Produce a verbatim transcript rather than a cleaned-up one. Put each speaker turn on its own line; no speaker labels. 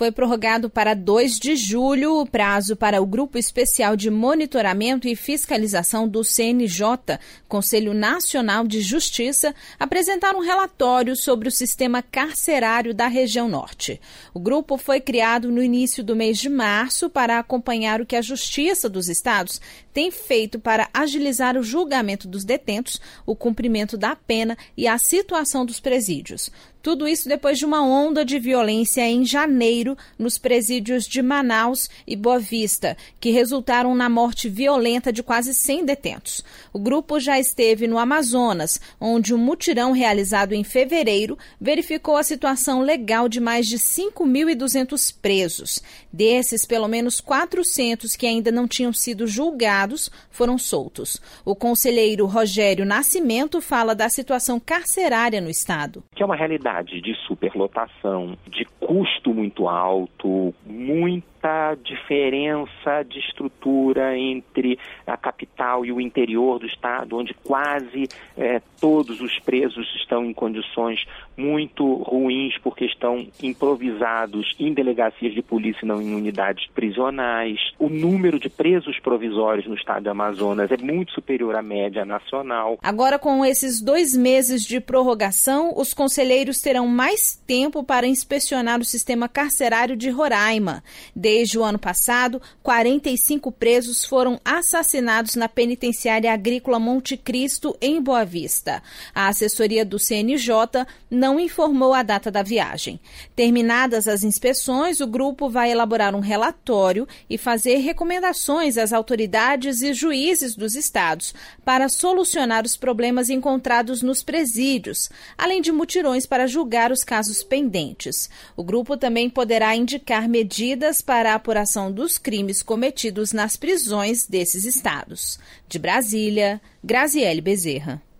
Foi prorrogado para dois de julho o prazo para o Grupo Especial de Monitoramento e Fiscalização do C N J, Conselho Nacional de Justiça, apresentar um relatório sobre o sistema carcerário da região norte. O grupo foi criado no início do mês de março para acompanhar o que a Justiça dos Estados tem feito para agilizar o julgamento dos detentos, o cumprimento da pena e a situação dos presídios. Tudo isso depois de uma onda de violência em janeiro nos presídios de Manaus e Boa Vista, que resultaram na morte violenta de quase cem detentos. O grupo já esteve no Amazonas, onde um mutirão realizado em fevereiro verificou a situação legal de mais de cinco mil e duzentos presos. Desses, pelo menos quatrocentos que ainda não tinham sido julgados foram soltos. O conselheiro Rogério Nascimento fala da situação carcerária no estado.
Que é uma realidade de superlotação, de custo muito alto, muita diferença de estrutura entre a capital e o interior do estado, onde quase é, todos os presos estão em condições muito ruins porque estão improvisados em delegacias de polícia e não em unidades prisionais. O número de presos provisórios no estado do Amazonas é muito superior à média nacional.
Agora, com esses dois meses de prorrogação, os conselheiros terão mais tempo para inspecionar o sistema carcerário de Roraima. Desde o ano passado, quarenta e cinco presos foram assassinados na penitenciária agrícola Monte Cristo, em Boa Vista. A assessoria do C N J não informou a data da viagem. Terminadas as inspeções, o grupo vai elaborar um relatório e fazer recomendações às autoridades e juízes dos estados para solucionar os problemas encontrados nos presídios, além de mutirões para julgar os casos pendentes. O grupo também poderá indicar medidas para a apuração dos crimes cometidos nas prisões desses estados. De Brasília, Graziele Bezerra.